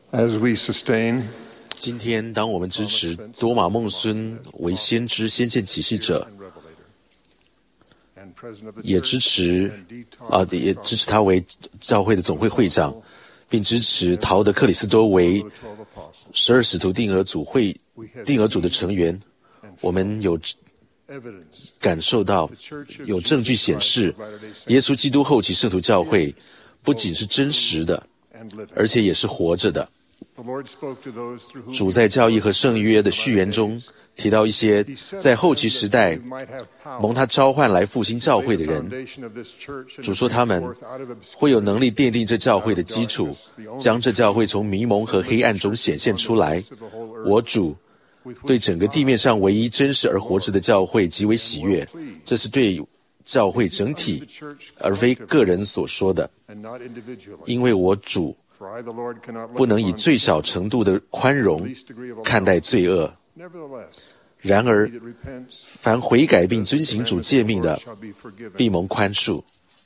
As we sustain 今天，当我们支持多马孟孙为先知、先见启示者，也支持他为教会的总会会长，并支持陶德克里斯多为12使徒定额组的成员，我们有感受到有证据显示，耶稣基督后期圣徒教会不仅是真实的，而且也是活着的。主在教义和圣约的序言中提到一些在后期时代蒙他召唤来复兴教会的人。主说他们会有能力奠定这教会的基础，将这教会从迷蒙和黑暗中显现出来。我主对整个地面上唯一真实而活着的教会极为喜悦，这是对教会整体而非个人所说的，因为我主不能以最小程度的宽容看待罪恶。然而，凡悔改并遵行主诫命的，必蒙宽恕。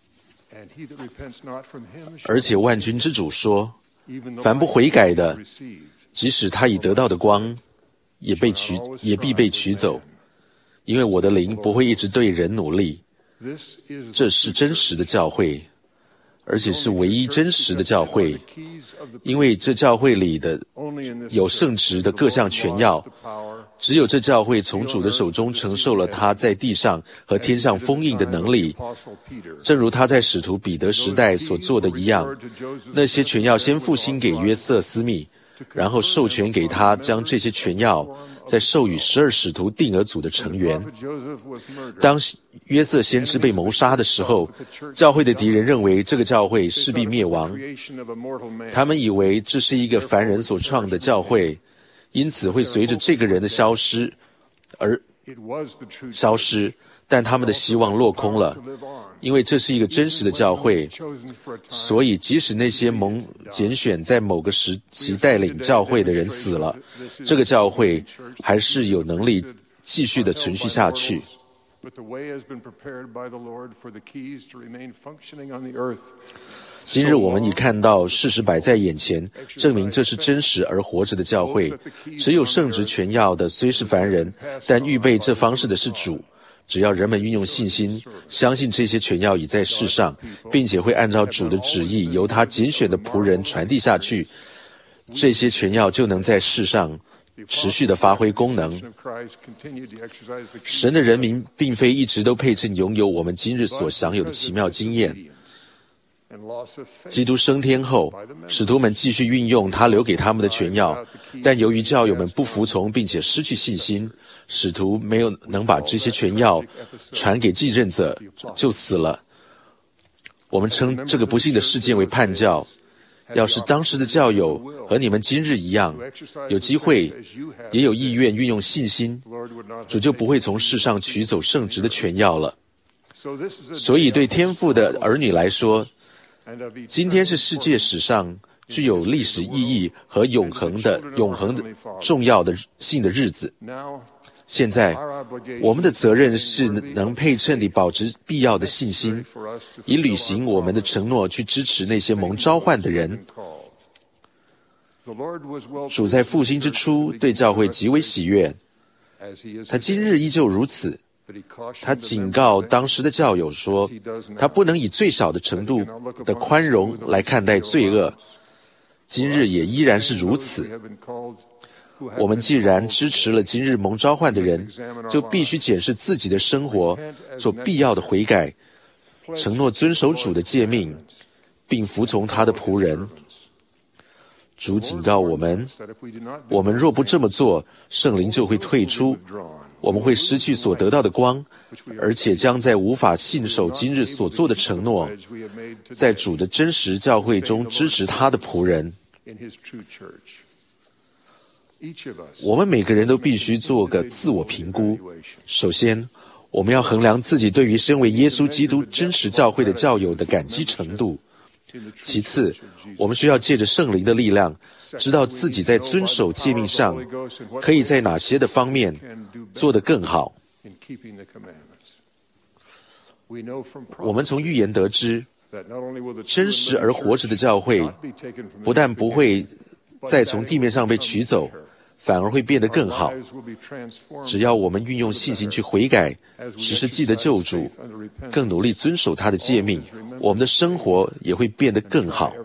而且万军之主说，凡不悔改的，即使他已得到的光，也必被取走，因为我的灵不会一直对人努力。这是真实的教会，而且是唯一真实的教会，因为这教会里的有圣职的各项权要，只有这教会从主的手中承受了他在地上和天上封印的能力，正如他在使徒彼得时代所做的一样。那些权要先复兴给约瑟斯密，然后授权给他将这些权要再授予12使徒定额组的成员。当约瑟先知被谋杀的时候，教会的敌人认为这个教会势必灭亡，他们以为这是一个凡人所创的教会，因此会随着这个人的消失而消失，但他们的希望落空了，因为这是一个真实的教会。所以即使那些蒙拣选在某个时期带领教会的人死了，这个教会还是有能力继续的存续下去。今日我们已看到事实摆在眼前，证明这是真实而活着的教会。只有圣职全要的虽是凡人，但预备这方式的是主。只要人们运用信心，相信这些权要已在世上，并且会按照主的旨意由他拣选的仆人传递下去，这些权要就能在世上持续的发挥功能。神的人民并非一直都配称拥有我们今日所享有的奇妙经验。基督升天后，使徒们继续运用他留给他们的权要，但由于教友们不服从并且失去信心，使徒没有能把这些权要传给继任者，就死了。我们称这个不幸的事件为叛教。要是当时的教友和你们今日一样，有机会也有意愿运用信心，主就不会从世上取走圣职的权要了。所以对天父的儿女来说，今天是世界史上具有历史意义和永恒的重要的性的日子。现在我们的责任是能配称地保持必要的信心，以履行我们的承诺，去支持那些蒙召唤的人。主在复兴之初对教会极为喜悦，他今日依旧如此。他警告当时的教友说，他不能以最小的程度的宽容来看待罪恶，今日也依然是如此。我们既然支持了今日蒙召唤的人，就必须检视自己的生活，做必要的悔改，承诺遵守主的诫命，并服从他的仆人。主警告我们，我们若不这么做，圣灵就会退出，我们会失去所得到的光，而且将在无法信守今日所做的承诺，在主的真实教会中支持他的仆人。我们每个人都必须做个自我评估。首先，我们要衡量自己对于身为耶稣基督真实教会的教友的感激程度。其次，我们需要借着圣灵的力量，知道自己在遵守诫命上可以在哪些的方面做得更好。我们从预言得知，真实而活着的教会不但不会再从地面上被取走，反而会变得更好。只要我们运用信心去悔改，时时记得救主，更努力遵守他的诫命，我们的生活也会变得更好。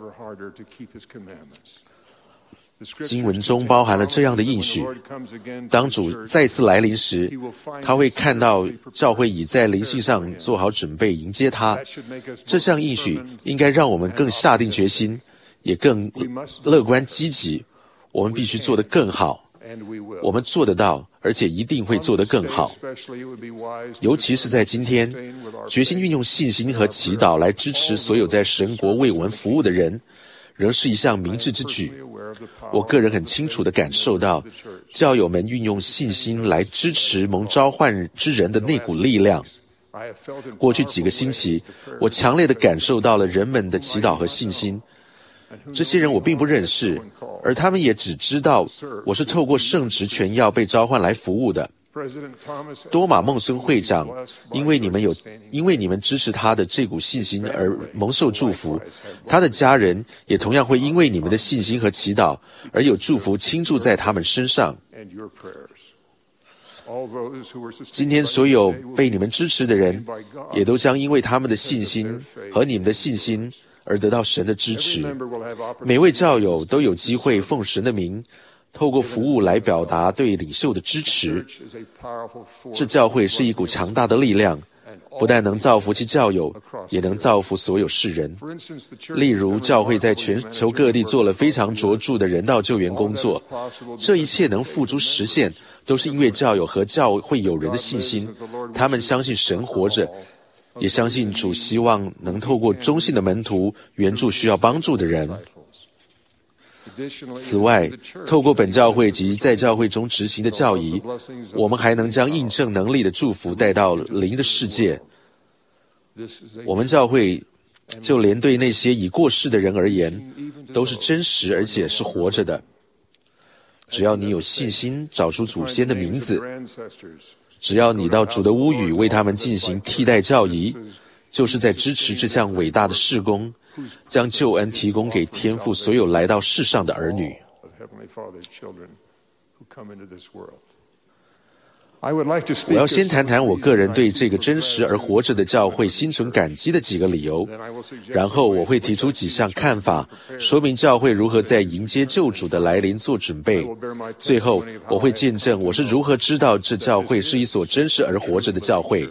经文中包含了这样的应许：当主再次来临时，他会看到教会已在灵性上做好准备迎接他。这项应许应该让我们更下定决心，也更乐观积极。我们必须做得更好，我们做得到，而且一定会做得更好。尤其是在今天，决心运用信心和祈祷来支持所有在神国为我们服务的人，仍是一项明智之举。我个人很清楚地感受到，教友们运用信心来支持蒙召唤之人的那股力量。过去几个星期，我强烈地感受到了人们的祈祷和信心。这些人我并不认识，而他们也只知道我是透过圣职权要被召唤来服务的。多马孟孙会长因为你们支持他的这股信心而蒙受祝福，他的家人也同样会因为你们的信心和祈祷而有祝福倾注在他们身上。今天所有被你们支持的人，也都将因为他们的信心和你们的信心而得到神的支持。每位教友都有机会奉神的名，透过服务来表达对领袖的支持。这教会是一股强大的力量，不但能造福其教友，也能造福所有世人。例如，教会在全球各地做了非常卓著的人道救援工作，这一切能付诸实现，都是因为教友和教会友人的信心。他们相信神活着，也相信主希望能透过忠信的门徒援助需要帮助的人。此外，透过本教会及在教会中执行的教义，我们还能将印证能力的祝福带到灵的世界。我们教会就连对那些已过世的人而言，都是真实而且是活着的。只要你有信心找出祖先的名字，只要你到主的屋宇为他们进行替代教义，就是在支持这项伟大的事工，将救恩提供给天父所有来到世上的儿女。我要先谈谈我个人对这个真实而活着的教会心存感激的几个理由，然后我会提出几项看法，说明教会如何在迎接救主的来临做准备。最后，我会见证我是如何知道这教会是一所真实而活着的教会。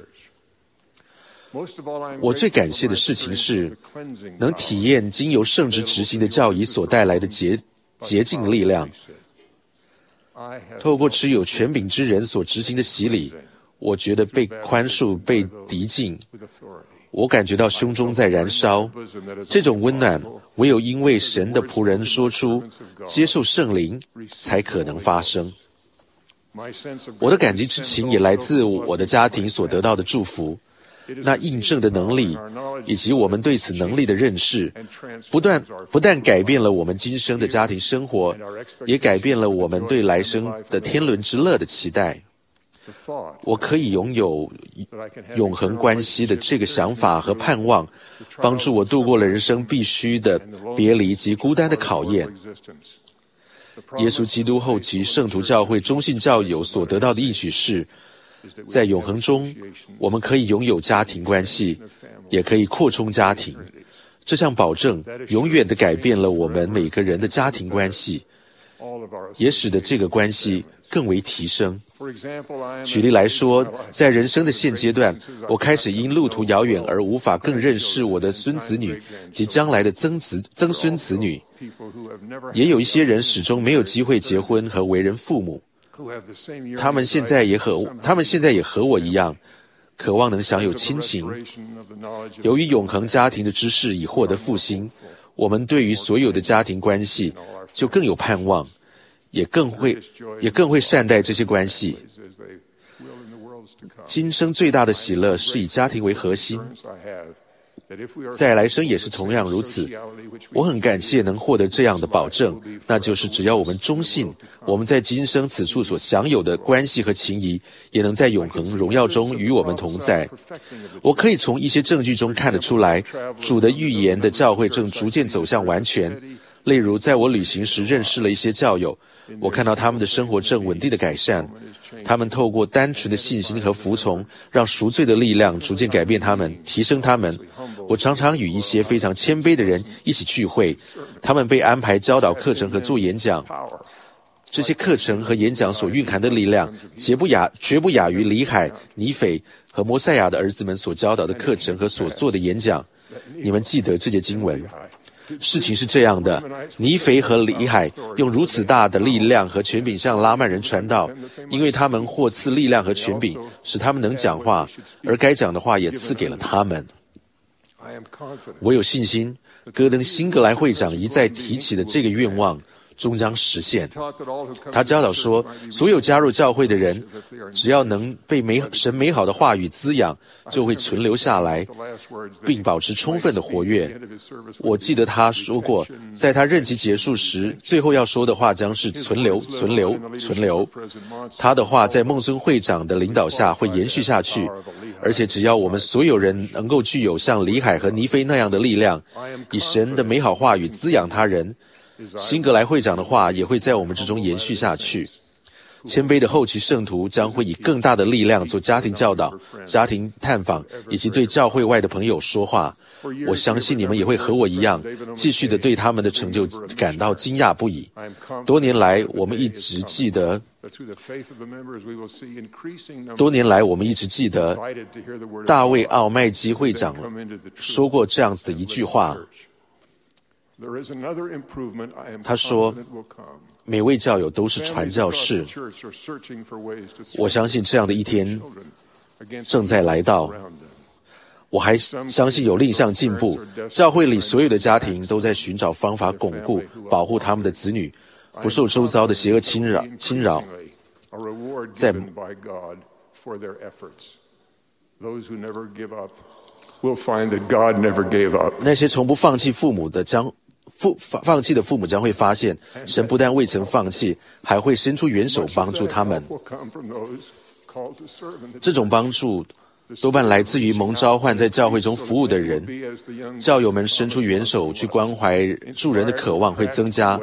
我最感谢的事情是，能体验经由圣职执行的教义所带来的洁净力量。透过持有权柄之人所执行的洗礼，我觉得被宽恕、被涤净。我感觉到胸中在燃烧，这种温暖唯有因为神的仆人说出接受圣灵，才可能发生。我的感激之情也来自我的家庭所得到的祝福。那印证的能力，以及我们对此能力的认识，不但改变了我们今生的家庭生活，也改变了我们对来生的天伦之乐的期待。我可以拥有永恒关系的这个想法和盼望，帮助我度过了人生必须的别离及孤单的考验。耶稣基督后期圣徒教会忠信教友所得到的应许是，在永恒中，我们可以拥有家庭关系，也可以扩充家庭。这项保证永远地改变了我们每个人的家庭关系，也使得这个关系更为提升。举例来说，在人生的现阶段，我开始因路途遥远而无法更认识我的孙子女及将来的曾孙子女。也有一些人始终没有机会结婚和为人父母。他们现在也和我一样，渴望能享有亲情。由于永恒家庭的知识已获得复兴，我们对于所有的家庭关系就更有盼望，也更会善待这些关系。今生最大的喜乐是以家庭为核心，在来生也是同样如此。我很感谢能获得这样的保证，那就是只要我们忠信，我们在今生此处所享有的关系和情谊，也能在永恒荣耀中与我们同在。我可以从一些证据中看得出来，主的预言的教会正逐渐走向完全。 例如，在我旅行时认识了一些教友，我看到他们的生活正稳定的改善。他们透过单纯的信心和服从，让赎罪的力量逐渐改变他们，提升他们。我常常与一些非常谦卑的人一起聚会，他们被安排教导课程和做演讲。这些课程和演讲所蕴含的力量，绝不亚于里海、尼斐和摩赛亚的儿子们所教导的课程和所做的演讲。你们记得这节经文。事情是这样的，尼斐和里海用如此大的力量和权柄向拉曼人传道，因为他们获赐力量和权柄，使他们能讲话，而该讲的话也赐给了他们。我有信心，戈登辛格莱会长一再提起的这个愿望终将实现。他教导说，所有加入教会的人，只要能被神美好的话语滋养，就会存留下来，并保持充分的活跃。我记得他说过，在他任期结束时，最后要说的话将是存留，存留，存留。他的话在孟孙会长的领导下会延续下去，而且只要我们所有人能够具有像里海和尼斐那样的力量，以神的美好话语滋养他人，辛格莱会长的话也会在我们之中延续下去。谦卑的后期圣徒将会以更大的力量做家庭教导、家庭探访，以及对教会外的朋友说话。我相信你们也会和我一样，继续的对他们的成就感到惊讶不已。多年来，我们一直记得大卫·奥麦基会长说过这样子的一句话。他说，每位教友都是传教士。我相信这样的一天正在来到。我还相信有另一项进步，教会里所有的家庭都在寻找方法巩固、保护他们的子女，不受周遭的邪恶侵扰。在那些从不放弃父母的放弃的父母将会发现，神不但未曾放弃，还会伸出援手帮助他们。这种帮助多半来自于蒙召唤在教会中服务的人。教友们伸出援手去关怀助人的渴望会增加。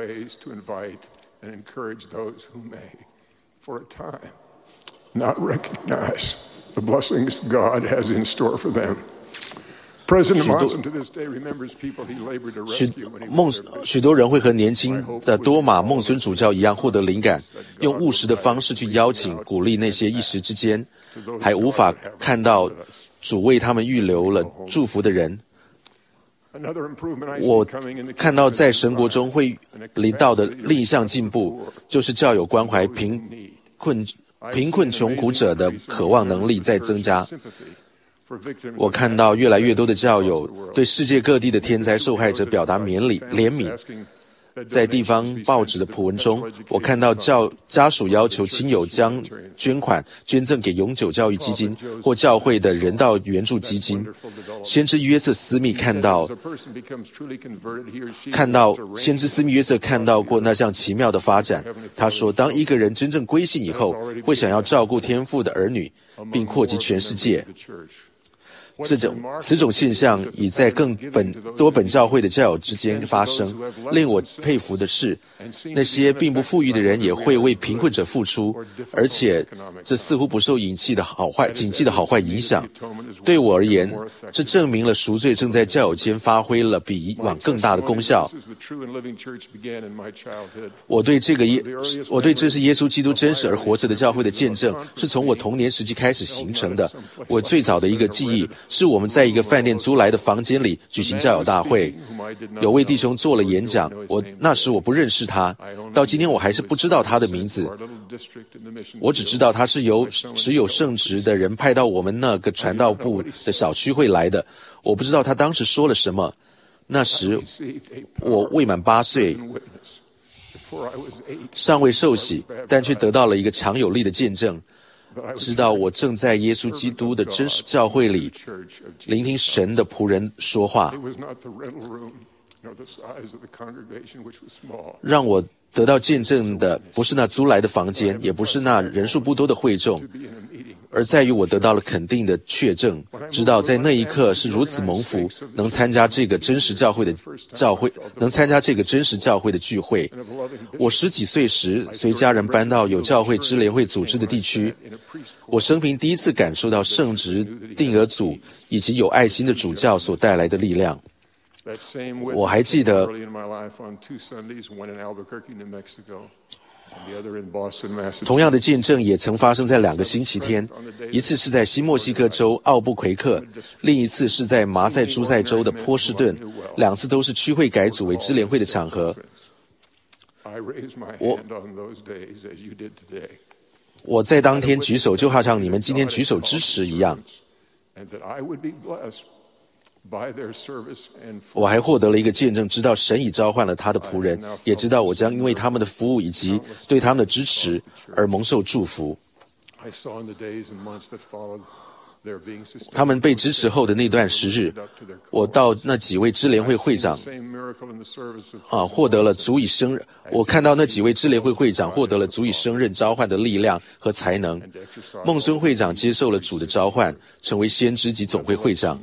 许多人会和年轻的多马孟孙主教一样获得灵感，用务实的方式去邀请、鼓励那些一时之间还无法看到主为他们预留了祝福的人。我看到在神国中会临到的另一项进步，就是教友关怀贫困穷苦者的渴望能力在增加。我看到越来越多的教友对世界各地的天灾受害者表达怜悯。在地方报纸的普文中，我看到家属要求亲友将捐款捐赠给永久教育基金或教会的人道援助基金。先知约瑟斯密看到过那项奇妙的发展。他说，当一个人真正归信以后，会想要照顾天父的儿女，并扩及全世界。此种现象已在多本教会的教友之间发生。令我佩服的是，那些并不富裕的人也会为贫困者付出，而且这似乎不受景气的好坏影响。对我而言，这证明了赎罪正在教友间发挥了比以往更大的功效。我对这是耶稣基督真实而活着的教会的见证，是从我童年时期开始形成的。我最早的一个记忆是我们在一个饭店租来的房间里举行教友大会，有位弟兄做了演讲。那时我不认识他，到今天我还是不知道他的名字。我只知道他是由持有圣职的人派到我们那个传道部的小区会来的。我不知道他当时说了什么。那时我未满8岁，尚未受洗，但却得到了一个强有力的见证，知道我正在耶稣基督的真实教会里聆听神的仆人说话。让我得到见证的不是那租来的房间，也不是那人数不多的会众， 而在于我得到了肯定的确证，知道在那一刻是如此蒙福，能参加这个真实教会的聚会。我10几岁时，随家人搬到有教会支联会组织的地区，我生平第一次感受到圣职、定额组以及有爱心的主教所带来的力量。我还记得同样的见证也曾发生在2个星期天，一次是在新墨西哥州奥布奎克，另一次是在马赛诸塞州的波士顿，2次都是区会改组为支联会的场合。我在当天举手，就好像你们今天举手支持一样。我还获得了一个见证，知道神已召唤了他的仆人，也知道我将因为他们的服务以及对他们的支持而蒙受祝福。他们被支持后的那段时日，我到那几位支联会会长获得了足以胜任，我看到那几位支联会会长获得了足以胜任召唤的力量和才能。孟孙会长接受了主的召唤，成为先知及总会会长，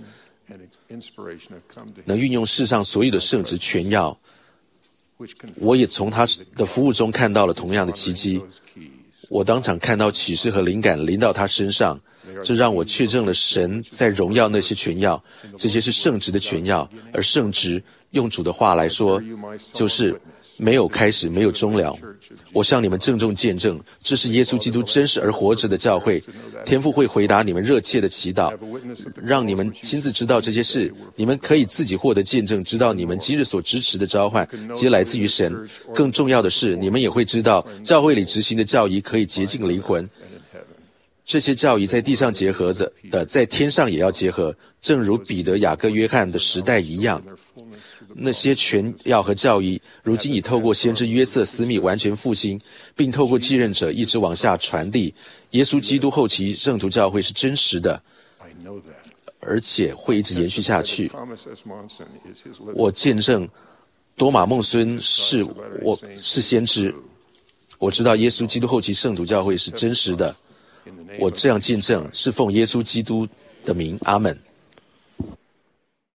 能运用世上所有的圣职全要。我也从他的服务中看到了同样的奇迹。我当场看到启示和灵感临到他身上，这让我确证了神在荣耀那些全要，这些是圣职的全要，而圣职用主的话来说，就是没有开始，没有终了。我向你们郑重见证，这是耶稣基督真实而活着的教会。天父会回答你们热切的祈祷，让你们亲自知道这些事。你们可以自己获得见证，知道你们今日所支持的召唤皆来自于神。更重要的是，你们也会知道教会里执行的教义可以洁净灵魂。这些教义在地上结合的，在天上也要结合，正如彼得、雅各、约翰的时代一样。那些全要和教义，如今已透过先知约瑟斯密完全复兴，并透过继任者一直往下传递。耶稣基督后期圣徒教会是真实的，而且会一直延续下去。我见证多马孟孙是先知，我知道耶稣基督后期圣徒教会是真实的。我这样见证是奉耶稣基督的名，阿们。